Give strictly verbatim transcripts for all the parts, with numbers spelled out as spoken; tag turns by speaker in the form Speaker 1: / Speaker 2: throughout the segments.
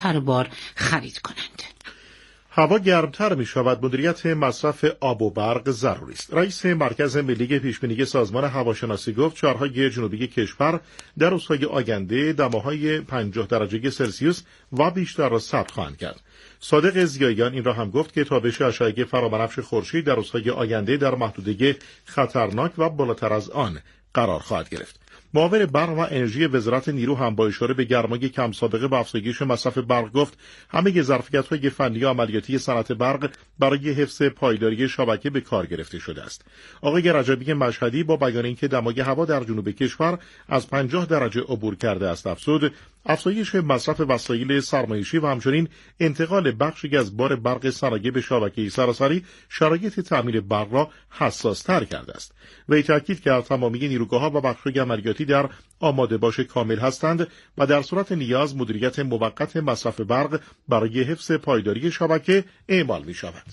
Speaker 1: هر بار خرید کنند.
Speaker 2: هوا گرمتر می شود، مدیریت مصرف آب و برق ضروری است. رئیس مرکز ملی پیشبینی سازمان هواشناسی گفت شهرهای جنوبی کشور در روزهای آینده دماهای پنجاه درجه سلسیوس و بیشتر را ثبت خواهند کرد. صادق ضیاییان این را هم گفت که تابش اشعه فرابنفش خورشید در روزهای آینده در محدوده خطرناک و بالاتر از آن قرار خواهد گرفت. معاون برق و انرژی وزارت نیرو هم با اشاره به گرمای کم سابقه و افزایش مصرف برق گفت همه ظرفیت‌های فنی و عملیاتی صنعت برق برای حفظ پایداری شبکه به کار گرفته شده است. آقای رجبی مشهدی با بیان اینکه دمای هوا در جنوب کشور از پنجاه درجه عبور کرده است افزود افزایش مصرف وسایل سرمایشی و همچنین انتقال بخشی از بار برق صنایع به شبکه سراسری شرایط تامین برق را حساس‌تر کرده است. وی تاکید کرد تمامی نیروگاه‌ها و بخش‌های عملیاتی در آماده باش کامل هستند و در صورت نیاز مدیریت موقت مصرف برق برای حفظ پایداری شبکه اعمال می‌شود.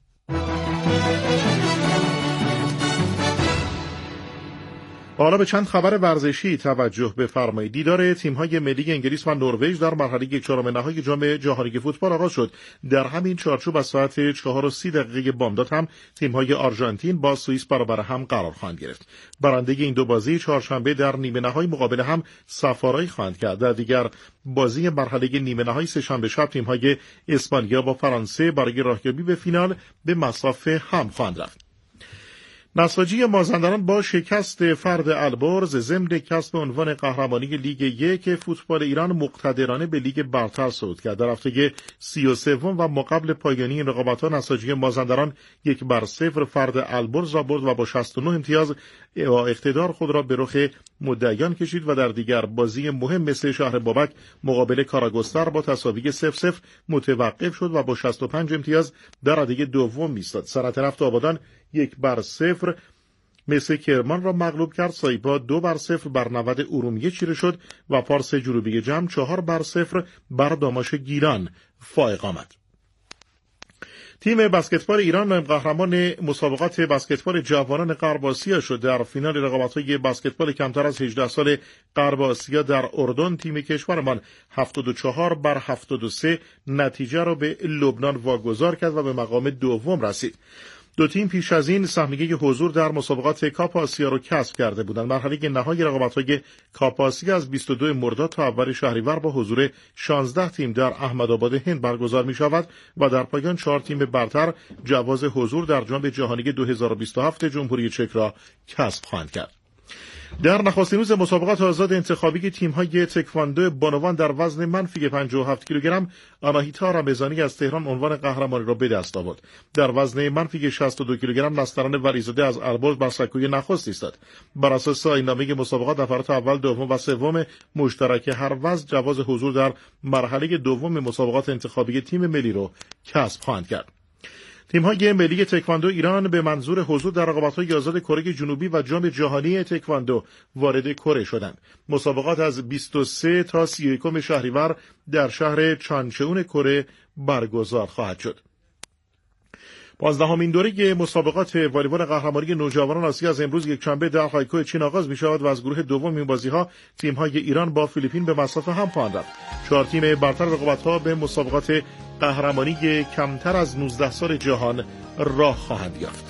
Speaker 2: حالا به چند خبر ورزشی توجه بفرمایید. دیدار تیم‌های ملی انگلیس و نروژ در مرحله چهارم نهایی جام جهانی فوتبال آغاز شد. در همین چارچوب از ساعت چهار و سی دقیقه بامداد هم تیم‌های آرژانتین با سوئیس برابر هم قرار خواهند گرفت. برنده این دو بازی چهارشنبه در نیمه نهایی مقابل هم سفارایی خواهند کرد. در دیگر بازی مرحله نیمه نهایی سه‌شنبه شب تیم‌های اسپانیا با فرانسه برای راهیابی به فینال به مصاف هم خواهند رفت. نساجی مازندران با شکست فرد البرز ضمن کسب عنوان قهرمانی لیگ یک فوتبال ایران مقتدرانه به لیگ برتر صعود کرد. در هفته سی و سوم و ماقبل پایانی این رقابت‌ها نساجی مازندران یک بر صفر فرد البرز را برد و با شصت و نه امتیاز اقتدار خود را به رخ مدعیان کشید و در دیگر بازی مهم مثل شهر بابک مقابل کاراگستر با تساوی صفر صفر متوقف شد و با شصت و پنج امتیاز در رده دوم ایستاد. صنعت نفت آبادان یک بر صفر مثل کرمان را مغلوب کرد. سایپا دو بر صفر بر نود ارومیه چیره شد و پارس جنوبی جمع چهار بر صفر بر داماش گیلان فائق آمد. تیم بسکتبال ایران قهرمان مسابقات بسکتبال جوانان غرب آسیا شد. در فینال رقابت‌های بسکتبال کمتر از هجده سال غرب آسیا در اردن تیم کشورمان هفتاد و چهار بر هفتاد و سه نتیجه را به لبنان واگذار کرد و به مقام دوم رسید. دو تیم پیش از این سهمیه حضور در مسابقات کاپ آسیا را کسب کرده بودند. مرحله نهایی رقابت‌های کاپ آسیا از بیست و دو مرداد تا اول شهریور با حضور شانزده تیم در احمدآباد هند برگزار می‌شود و در پایان چهار تیم برتر جواز حضور در جام جهانی دو هزار و بیست و هفت جمهوری چک را کسب خواهند کرد. در نخستین روز مسابقات آزاد انتخابی تیم‌های تکواندو بانوان در وزن منفی پنجاه و هفت کیلوگرم آناهیتا رمضانی از تهران عنوان قهرمانی را به دست آورد. در وزن منفی شصت و دو کیلوگرم نسترن ولیزاده از البرز بر سکوی نخست ایستاد. بر اساس آیین‌نامه مسابقات نفرات اول، دوم و سوم مشترک هر وزن جواز حضور در مرحله دوم مسابقات انتخابی تیم ملی را کسب خواهند کرد. تیم‌های ملی تکواندو ایران به منظور حضور در رقابت‌های آزاد کره جنوبی و جام جهانی تکواندو وارد کره شدند. مسابقات از بیست و سه تا سی و یک شهریور در شهر چانچئون کره برگزار خواهد شد. پانزدهمین دوره مسابقات والیبال قهرمانی نوجوانان آسیا از امروز یکشنبه در هایکو چین آغاز می‌شود و از گروه دوم این بازی‌ها تیم‌های ایران با فیلیپین به مصاف هم خواهند رفت. چهار تیم برتر رقابت‌ها به مسابقات قهرمانی کمتر از نوزده سال جهان راه خواهند یافت.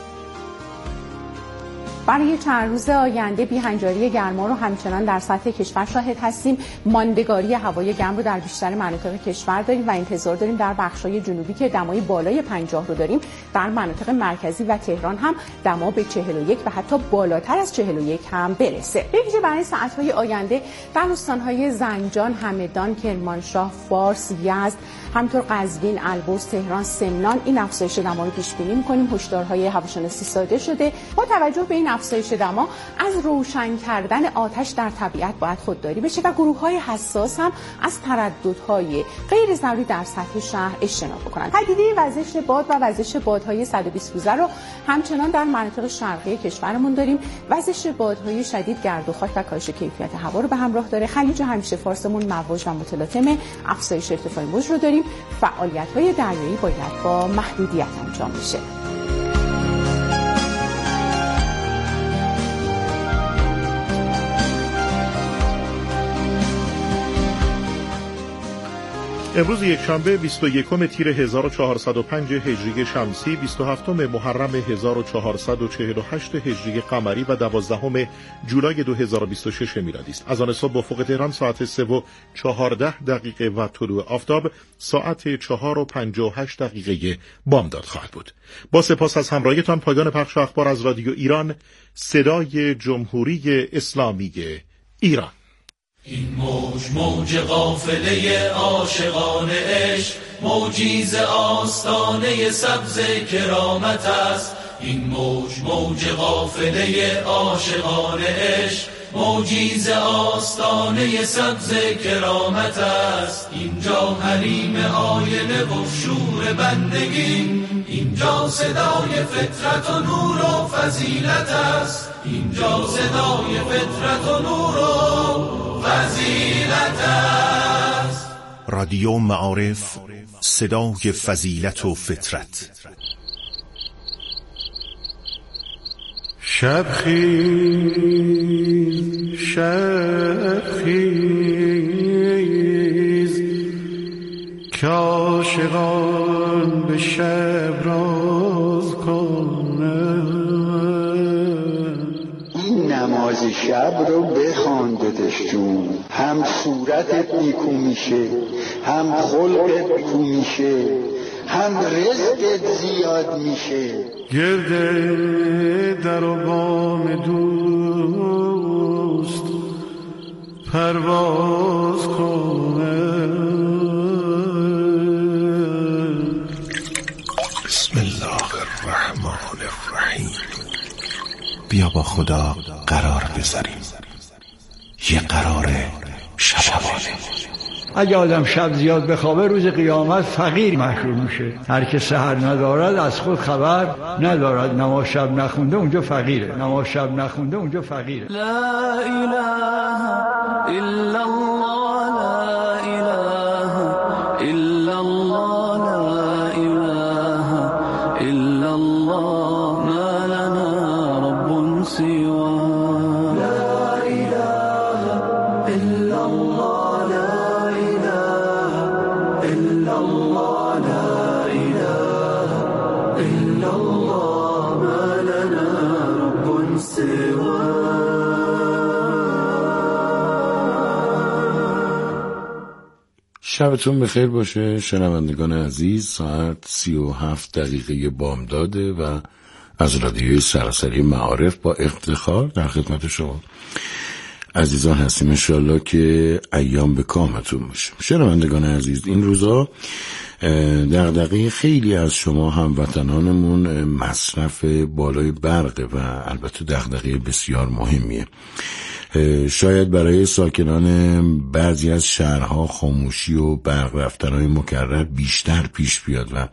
Speaker 3: برای چند روز آینده بی‌هنجاری گرما رو همچنان در سطح کشور شاهد هستیم. ماندگاری هوای گرم رو در بیشتر مناطق کشور داریم و انتظار داریم در بخش‌های جنوبی که دمای بالای پنجاه رو داریم، در مناطق مرکزی و تهران هم دما به چهل و یک و حتی بالاتر از چهل و یک هم برسه. به ویژه برای ساعت‌های آینده در استان‌های زنجان، همدان، کرمانشاه، فارس، یزد، همینطور قزوین، البرز، تهران، سمنان این افزایش دما رو پیش بینی می‌کنیم. هشدارهای هواشناسی صادر شده. با توجه به این افزایش دما از روشن کردن آتش در طبیعت باید خودداری بشه و گروه‌های حساس هم از ترددهای غیر ضروری در سطح شهر اجتناب بکنن. پدیده وزش باد و وزش بادهای صد و بیست روزه رو همچنان در مناطق شرقی کشورمون داریم. وزش بادهای شدید، گرد و خاک و کاهش کیفیت هوا رو به همراه داره. خلیج همیشه فارسمون مواج و متلاطم، افزایش ارتفاع موج رو داریم. فعالیت‌های دریایی باید با محدودیت انجام بشه.
Speaker 2: امروز یکشنبه بیست و یکم تیر هزار و چهارصد و پنج هجری شمسی، بیست و هفتم محرم هزار و چهارصد و چهل و هشت هجری قمری و دوازدهم جولای دو هزار و بیست و شش میلادی است. از آن صبح با افق تهران ساعت سه و چهارده دقیقه و طلوع آفتاب ساعت چهار و پنجاه و هشت دقیقه بامداد خواهد بود. با سپاس از همراهیتان، پایان پخش اخبار از رادیو ایران، صدای جمهوری اسلامی ایران.
Speaker 4: این موج موج قافله عاشقان عشق، موجی ز آستانه سبز کرامت است. این موج موج قافله عاشقان عشق، موجی ز آستانه سبز کرامت است. اینجا حریم آینه و شور بندگی، اینجا صدای فطرت و نور و فضیلت است. اینجا صدای فطرت و نور و فضیلت است.
Speaker 5: رادیو معارف، صدای فضیلت و فطرت.
Speaker 6: شب خیز شب خیز که عاشقان به شب راز کنند.
Speaker 7: این نماز شب رو بخوان دادش جون، هم صورتت نیکو میشه، هم خلقت نیکو میشه، هم رزقت زیاد میشه.
Speaker 6: گرده در و بام دوست پرواز کنه.
Speaker 5: بسم الله الرحمن الرحیم. بیا با خدا قرار بذاریم، یه قرار شبانه.
Speaker 8: اگه آدم شب زیاد بخوابه روز قیامت فقیر محشور میشه. هر که سحر ندارد از خود خبر ندارد. نماز شب نخونده اونجا فقیره، نماز شب نخونده اونجا فقیره.
Speaker 4: لا اله الا الله، لا اله الا الله، لا اله الا الله، ما لنا رب سواه. لا اله الا الله، لا اله الا الله، لا اله الا الله، ما لنا رب سواه.
Speaker 9: شبتون بخیر باشه شنوندگان عزیز. ساعت سی و هفت دقیقه بامداده و از رادیوی سراسری معارف با افتخار در خدمت شما عزیزان هستیم. انشالله که ایام به کامتون باشه. شنوندگان عزیز، این روزا دغدغه خیلی از شما هموطنانمون مصرف بالای برقه و البته دغدغه بسیار مهمیه. شاید برای ساکنان بعضی از شهرها خاموشی و برق رفتن‌های مکرر بیشتر پیش بیاد و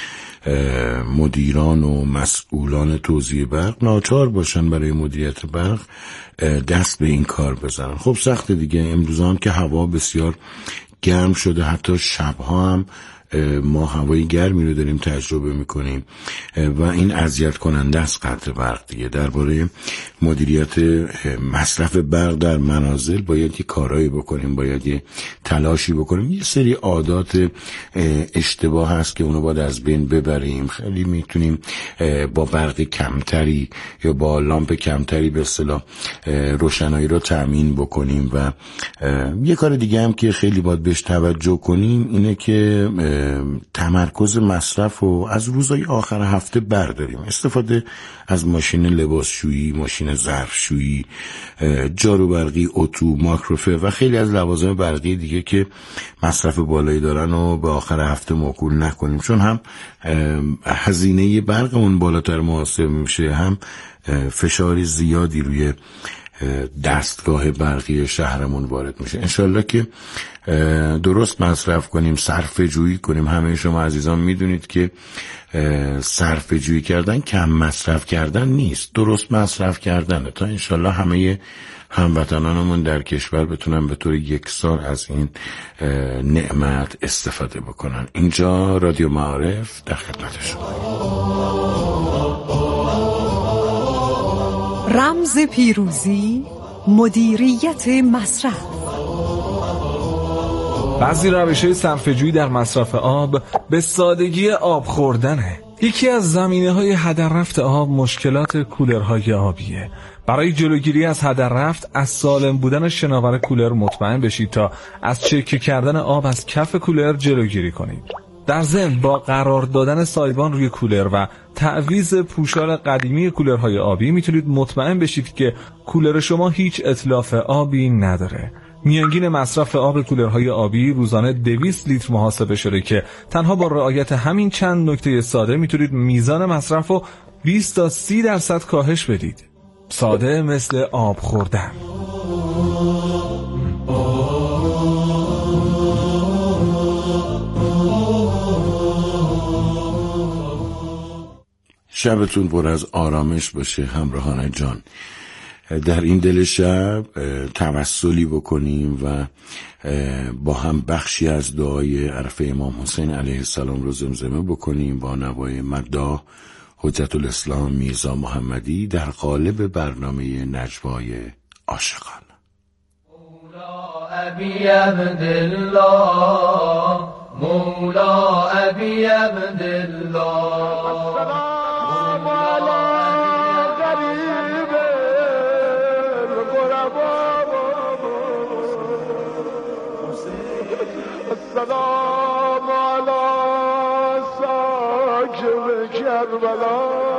Speaker 9: مدیران و مسئولان توزیع برق ناچار باشن برای مدیریت برق دست به این کار بزنن. خب سخت دیگه، امروز هم که هوا بسیار گرم شده، حتی شبها هم ما هوای گرمی رو داریم تجربه میکنیم و این اذیت کننده است قطع برق دیگه. درباره مدیریت مصرف برق در منازل باید یه کارایی بکنیم، باید یه تلاشی بکنیم. یه سری عادات اشتباه هست که اونو باید از بین ببریم. خیلی میتونیم با برق کمتری یا با لامپ کمتری به اصطلاح روشنایی رو تامین بکنیم. و یه کار دیگه هم که خیلی باید بهش توجه کنیم اینه که تمرکز مصرف رو از روزهای آخر هفته برداریم. استفاده از ماشین لباسشویی، ماشین ظرفشویی، جارو برقی، اتو، ماکروفر و خیلی از لوازم برقی دیگه که مصرف بالایی دارن و به آخر هفته موکول نکنیم، چون هم هزینه برقمون بالاتر محاسب میشه، هم فشار زیادی روی دستگاه برقی شهرمون وارد میشه. انشالله که درست مصرف کنیم، صرفه جویی کنیم. همه شما عزیزان میدونید که صرفه جویی کردن کم مصرف کردن نیست، درست مصرف کردنه، تا انشالله همه هموطنانمون در کشور بتونن به طور یکسان از این نعمت استفاده بکنن. اینجا رادیو معارف در خدمت شما.
Speaker 10: رمز پیروزی، مدیریت مصرف.
Speaker 11: بعضی روش‌های صرفه‌جویی در مصرف آب به سادگی آب خوردنه. یکی از زمینه‌های هدر رفت آب مشکلات کولرهای آبیه. برای جلوگیری از هدر رفت از سالم بودن شناور کولر مطمئن بشید تا از چکه کردن آب از کف کولر جلوگیری کنید. در ضمن با قرار دادن سایبان روی کولر و تعویض پوشال قدیمی کولرهای آبی میتونید مطمئن بشید که کولر شما هیچ اتلاف آبی نداره. میانگین مصرف آب کولرهای آبی روزانه دویست لیتر محاسبه شده که تنها با رعایت همین چند نکته ساده میتونید میزان مصرف رو بیست تا سی درصد کاهش بدید. ساده مثل آب خوردن.
Speaker 9: شبتون پر از آرامش باشه همراهان جان. در این دل شب توسلی بکنیم و با هم بخشی از دعای عرفه امام حسین علیه السلام رو زمزمه بکنیم با نوای مداح حجت الاسلام میرزا محمدی در قالب برنامه نجوای عاشقان.
Speaker 4: مولا ابی عبدالله، مولا ابی عبدالله، السلام علی غریب الغربا، السلام علی ساکن کربلا،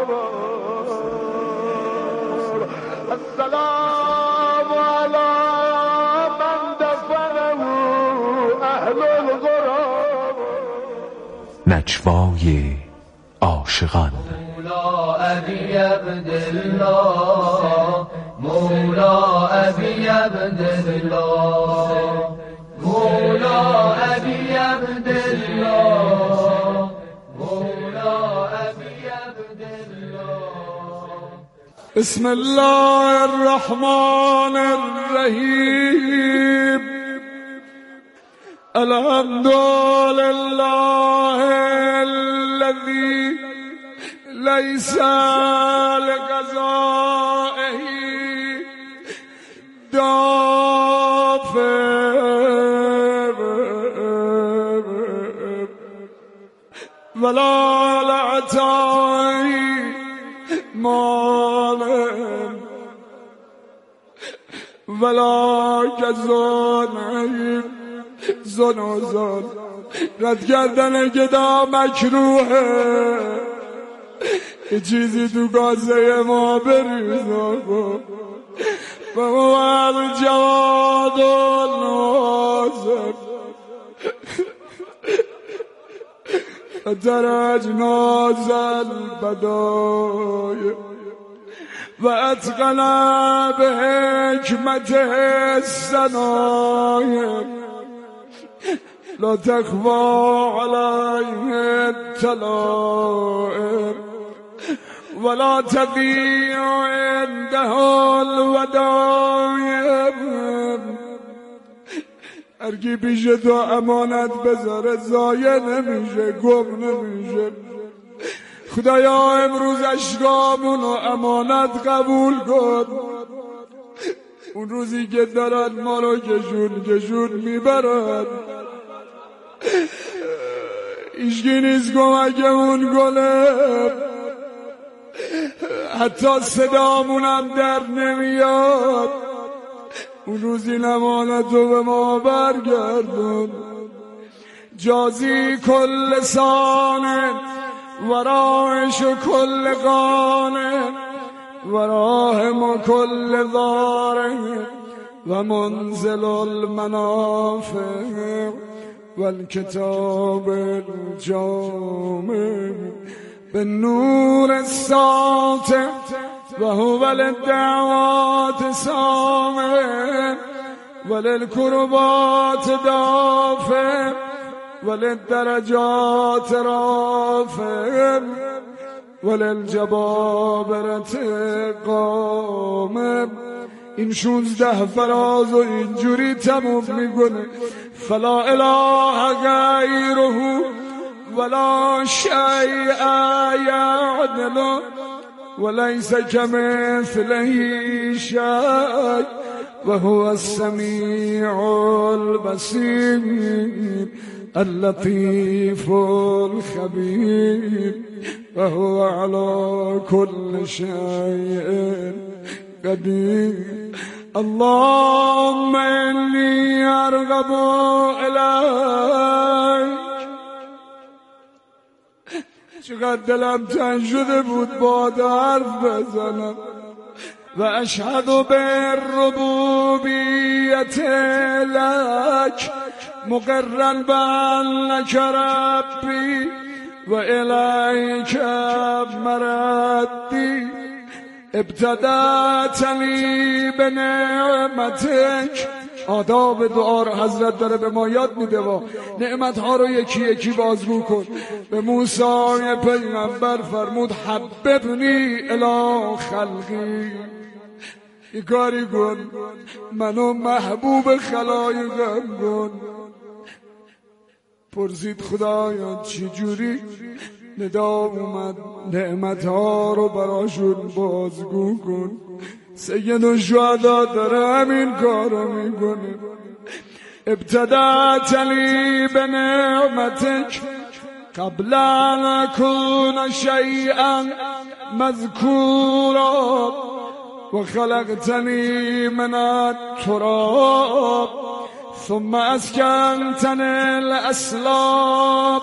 Speaker 4: السلام علی من دفنه اهل الغراب.
Speaker 5: نجوای عاشقان.
Speaker 4: مولا ابی عبدالله، مولا ابی عبدالله، مولا ابی عبدالله، مولا ابی عبدالله.
Speaker 6: بسم الله الرحمن الرحیم. الحمد لله الذي ليس لقضائه دافع ولا لعطائه مانع ولا جزانه زنازان. رد کردن گدا مکروهه، یه چیزی تو گازه ما بریز آقا. و هو الجواد الناصر درجنا البدای و اتقن به حکمت الصنایع لا تخفى عليه التلائم ولا تضيع عنده الودائم. هرکی پیش تو امانت بذاره ضایع نمیشه، گم نمیشه. خدایا امروز اشکامونو امانت قبول کن. اون روزی که دارن ما رو کشون کشون میبرن، ایشگی نیست کمکمون کنه، حتی صدامونم در نمیاد. اون روزی امانتو به ما برگردون. جازی کل سانه وراهش و کل قانه وراهم و کل ضاره و منزل المنافع والکتاب الجامع بالنور الساطع و هو للدعوات سامع وللكربات دافع وللدرجات رافع وللجبابرة قامع. این شونزده فراز و اینجوری تموم میکنه. فلا اله غیره ولا شیء یعدله ولیس کمثله شیء وهو السميع البصير اللطيف الخبير وهو على كل شيء قدير. اللهم إني أرغب إليك. چقدر دلم تنگ شده بود با حرف بزنم. و اشهد بالربوبیت لک مقرا بانک ربی و الیک مردی ابتدأتنی بنعمتک. آداب دعا رو حضرت داره به ما یاد میده و نعمتها رو یکی یکی بازگو کن. به موسی پیغمبر فرمود حببنی الی خلقی. یه کاری کن منو محبوب خلایقم کن. پرسید خدایا چی جوری؟ ندا اومد نعمتها رو براشون بازگو کن. سید الشهدا داره همین کارو میکنه. ابتدأتنی بنعمتک قبل ان اکون شیئا مذکورا و خلقتنی من التراب ثم اسکنتنی الاسلام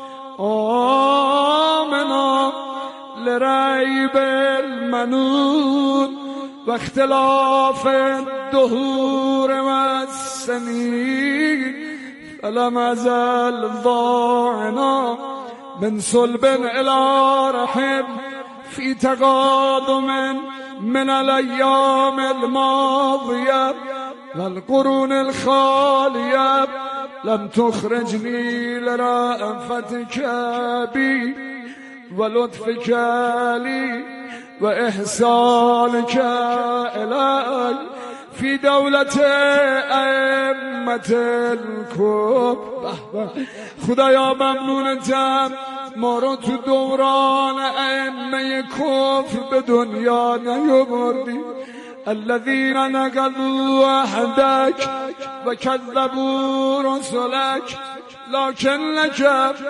Speaker 6: آمنا لریب المنون و اختلاف الدهور و السنین فلم ازل ضاعنا من صلب الى رحم في تقادم من الايام الماضيه والقرون الخاليه لم تخرجني لرأفتك بي ولطفك لي وإحسانك إلي في دولة أئمة الكفر. خدایا ممنونتم ما رو تو دوران ائمه کفر به دنیا نیاوردی. الذين نقضوا عهدك وكذبوا رسلك لكنك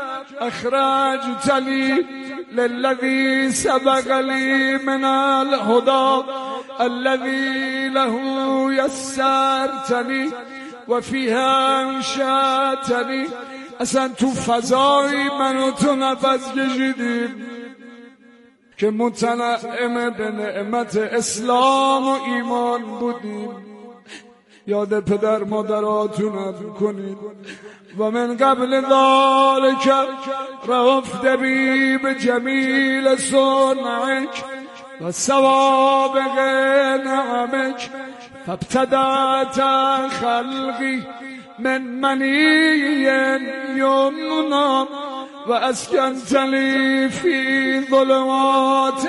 Speaker 6: أخرجتني للذي سبق لي من الهدى الذي له يسرتني وفيها انشأتني. اصلا تو فضای منو تو نفس کشیدیم که متنعم به نعمت اسلام و ایمان بودیم. یاد پدر مادراتون کنید. و من قبل ذلك رفت بی بجمیل صنعک و سوابق نعمک فابتدأت خلقی من منی یمنا و اسکنتنی فی ظلمات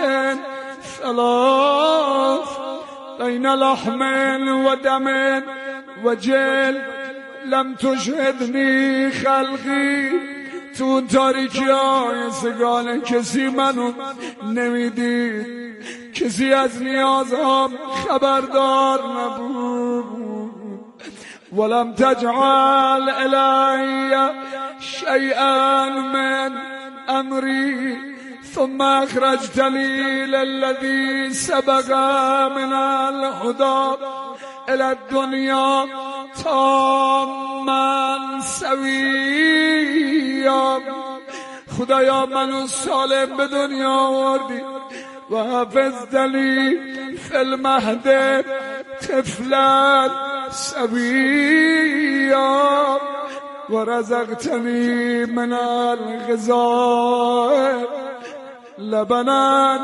Speaker 6: ثلاث بین لحم و دم و جلد لم تشهدنی خلقی. تو اون تاریکی های سگانه کسی منو نمیدید، کسی از نیازام خبردار نبود. ولم تجعل الی شیئا من امری ثم اخرجتنی للذی سبق من الهدى الى الدنیا تاما سویا. خدایا منو سالم به دنیا آوردی و حفظتنی فی المهد طفلا سویا و رزقتنی من الغذاء لبنا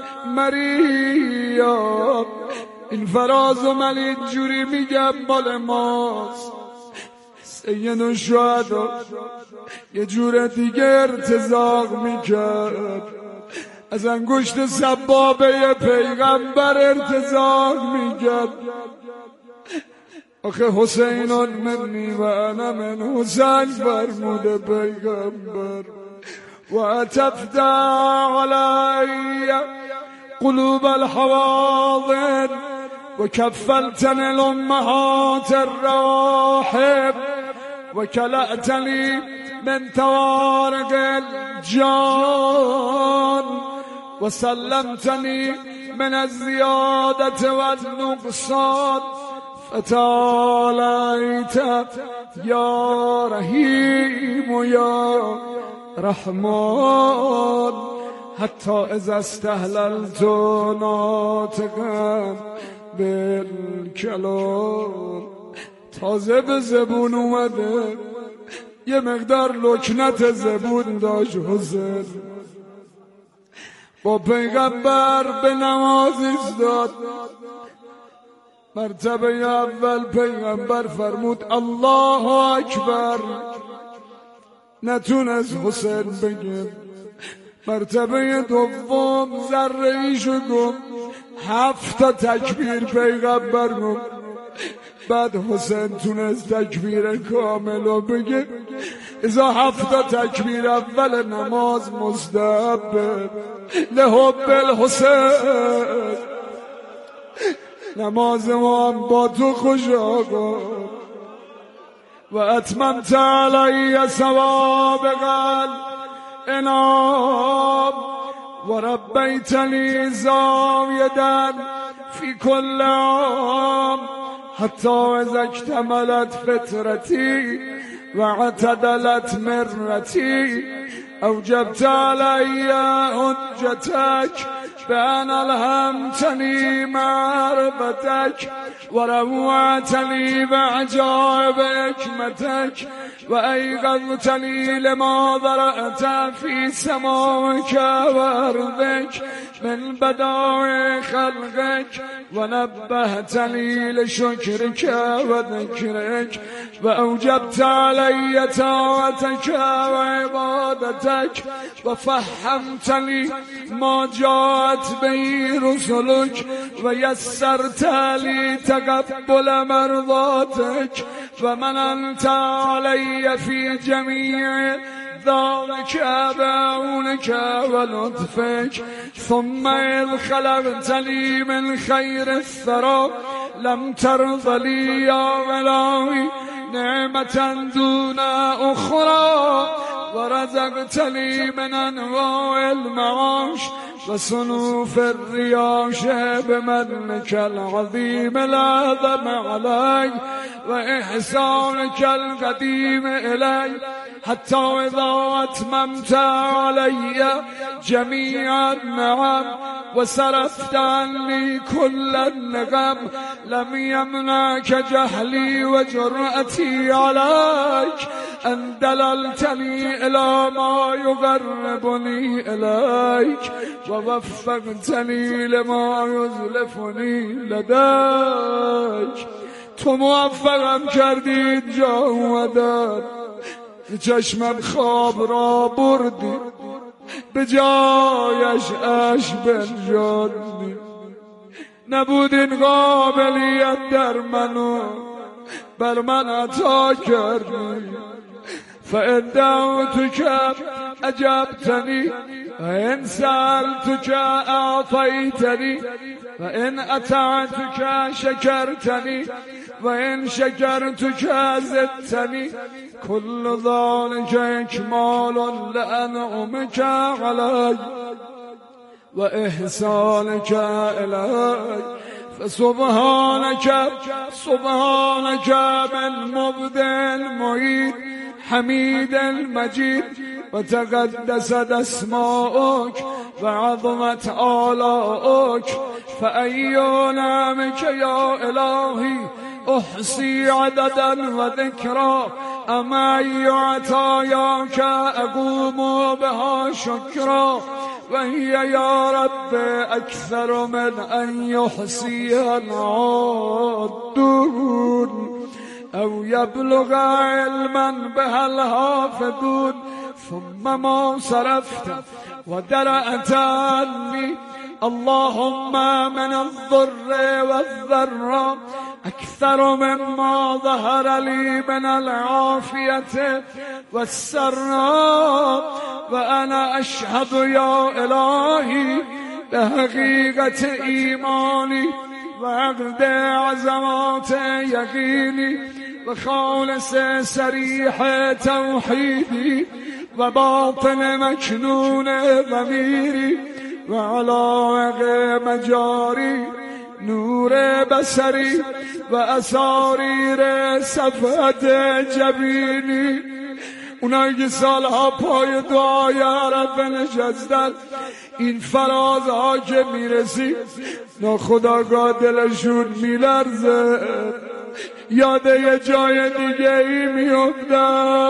Speaker 6: مریا. این فراز و من اینجوری میگم مال ماست. سید الشهدا یه جور دیگه ارتزاق میکرد، از انگشت سبابه پیغمبر ارتزاق میکرد. آخه حسین منی و انا من حسین فرموده پیغمبر. و اتفت علی قلوب الحواضن وكفلتني الأمهات الراحب وكلأتني من توارق الجان وسلمتني من الزيادة والنقصان فتعاليت يا رحيم يا رحمن حتى إذا استهللت ناطقا بالکلام تازه به زبون اومده یه مقدار لکنت زبون داشت حسین با پیغمبر به نماز ایستاد. مرتبه اول پیغمبر فرمود الله اکبر، نتونست حسین بگه. مرتبه دوم ذره ایشو گفت، هفت تا تکبیر پیغمبر گفت. بعد حسین تونست تکبیر کامل رو بگه. ازا هفت تا تکبیر اول نماز مستحبه لحب الحسین. نماز ما هم با تو خوش آقا و اتممت علی ثوابق الانام و ربیتنی زاویدن فی کل عام حتی اذا اکتملت فطرتی و اعتدلت مرتی اوجبت علی حجتک بأن ألهمتني معرفتك وروعتني بعجائب حكمتك وأيقظتني لما ذرأت في سماوك وأرضك من بدائع خلقك ونبهتني لشكرك وذكرك وأوجبت علي طاعتك وعبادتك وفهمتني ما جاءت به رسلك ويسرت لي تقبل مرضاتك ومننت علي في جميع ذلك بعونك ولطفك ثم إذ خلقتني من خير الثرى لم ترض لي يا إلهي نعمة دون أخرى ورزقتني من أنواع المعاش وصنوف الرياش بمنك العظيم الأعظم علي وإحسانك القديم إلي حتى إذا أتممت علي جميع النعم وصرفت عني كل النقم لم يمنعك جهلي وجرأتي عليك أن دللتني إلى ما يقربني إليك ووفقتني لما يزلفني لديك. تو موفقم کردی جا اومدن، چشمم خواب را بردی، به جایش عشق بنشاندی. نبود این قابلیت در منو، بر من عطا کردی. فإن دعوتك أجبتني وإن سألتك أعطيتني وإن أطعتك شكرتني وإن شكرتك زدتني كل ذلك إكمال لأنعمك علي وإحسانك إلي. فسبحانك سبحانك من مبدع المعيد حميد المجيد وتقدست أسماؤك وعظمت آلاؤك. فأي نعمك يا إلهي أحصي عددا وذكرا أم أي عطاياك أقوم بها شكرا. وهي يا رب أكثر من أن يحصيها العادون أو يبلغ علما بها الحافظون. ثم ما صرفت ودرأت عني اللهم من الضر والضراء أكثر مما ظهر لي من العافية والسراء. وأنا أشهد يا إلهي بحقيقة إيماني و عقد عظمات یقینی و خالص صریح توحیدی و باطن مکنون ضمیری و علاق مجاری نور بصری و اساریر صفحت جبینی. اونایی که سالها پای دعای عرب نشستن این فرازها که میرسی ناخودآگاه دلشون میلرزه، یاد یه جای دیگه ای میافتم.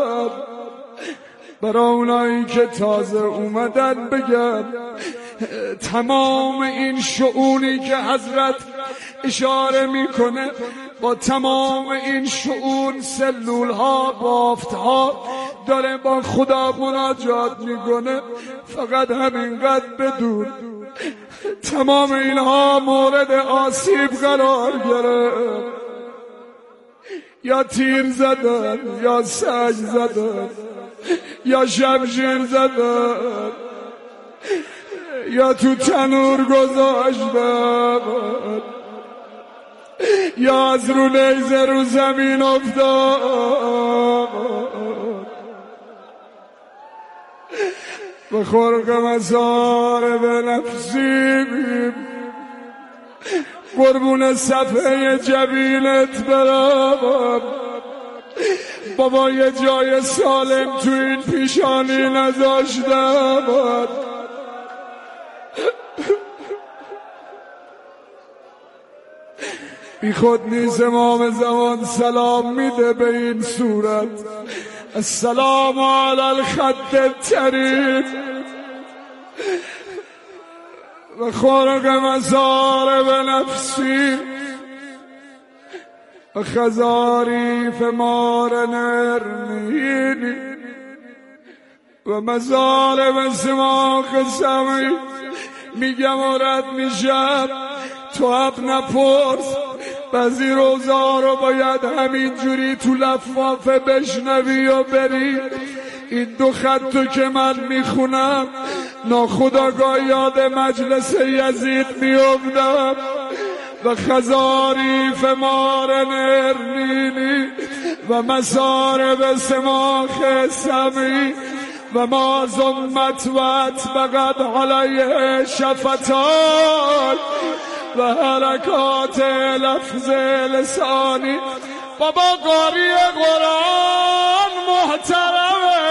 Speaker 6: برای اونایی که تازه اومدن بگم تمام این شؤونی که حضرت اشاره میکنه با تمام این شؤون سلول ها بافت ها داره با خدا مناجات میکنه. فقط همینقدر بدون تمام اینها مورد آسیب قرار گرفت، یا تیر زدن یا سنگ زدن یا شمشیر زدن یا تو تنور گذاشتن یا از رو نیزه رو زمین افتاد. به خرق مزار به نفسی قربون صفحه جبینت برم. بابا یه جای سالم تو این پیشانی نذاشتم. بی خود نیز امام زمان سلام میده به این صورت: السلام علی الخد الطریق و خرق مزار به نفسی و خزاری فمار نرنینی و مزار به سماق سمی. میگم و رد میشم تو اب نپرس، بعضی روزا رو باید همین جوری تو لفافه بشنوی و بری. این دو خطو که من میخونم ناخودآگاه یاد مجلس یزید میافتم: و خزاری فمار نرنینی و مسار به سماخ سمی و ما زمت و اتبقت علیه شفتان و حرکات لفظ لسانی. بابا قاری قرآن محترمه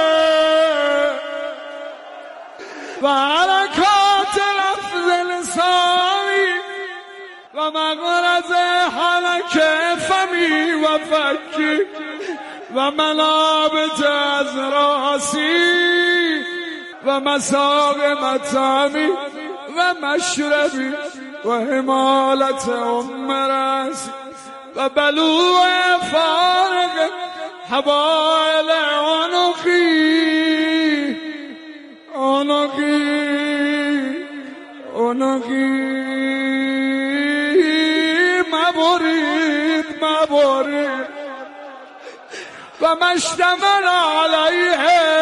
Speaker 6: و حرکات لفظ لسانی و مغرز حلک فمی و فکی و منابت از راسی و مساق مطعمی و مشربی و حمالت ام رأسی و بلوع فارق حبائل عنقی عنقی عنقی. مبرید مبرید و مشتمل علیه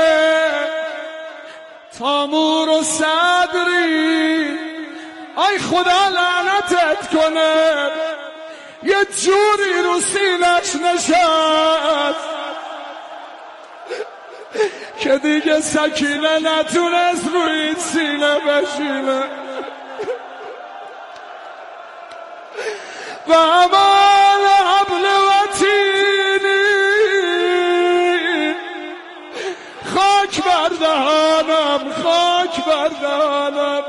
Speaker 6: تامور و صدری. ای خدا لعنتت کنه، یه جوری رو سینش نشست که دیگه سکینه نتونست روی این سینه بشینه. و امان حبل و تینی خاک بردهانم خاک بردهانم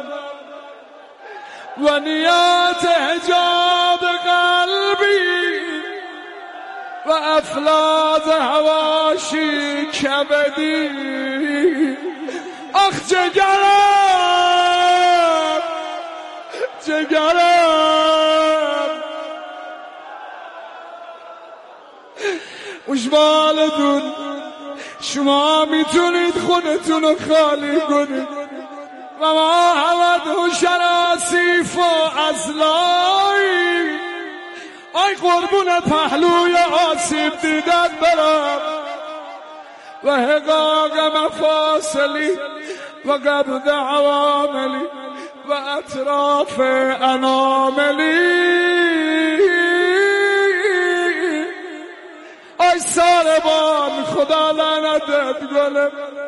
Speaker 6: و نیات حجاب قلبی و افلاز هواشی کبدی. آخ جگرم جگرم خوشبالتون شما میتونید خودتون رو خالی کنید و ما همه دو شراسیف و ازلایی. آی قربون پهلوی آسیب دیدن برم و حقاق مفاصلی و قبض عواملی و اطراف اناملی. ای ساربان خدا لعنتت کنه.